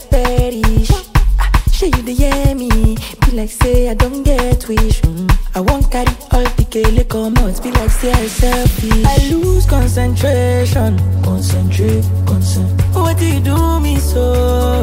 perish. Sure you dey hear me? Be like say I don't get wish. I won't carry all the kele come out. Be like say I selfish. I lose concentration. Concentrate. What do you do me so?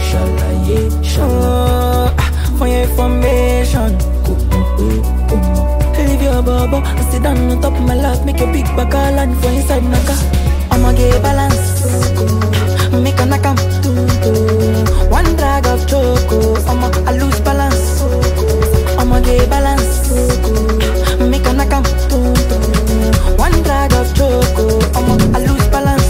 Shala. For your information. Leave your bubble and sit down on top of my lap. Make your big back all land for inside naka. I'ma get balance. Make a knock am. One drag of choco. I lose balance. I'ma get balance. Make a knock am. One drag of choco. I lose balance.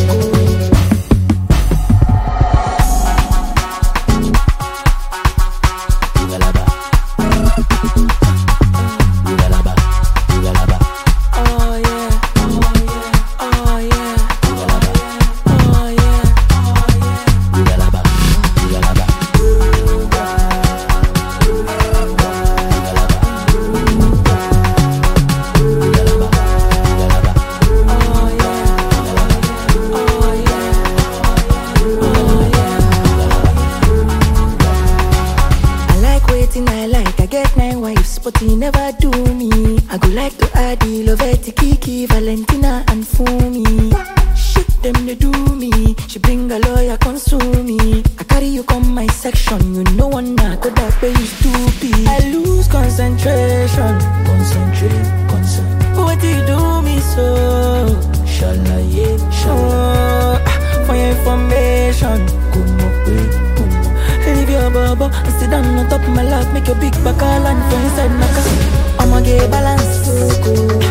But he never do me. I go like to add the Loveti, Kiki, Valentina and Fumi. Shit them they do me. She bring a lawyer console me. I carry you come my section. You know one not to that way you stupid. I lose concentration. Concentrate. What do you do me so? Shala. For your information. Leave your bubble and sit down on top of my lap. Make your big back all land for inside naka. I'ma get balance.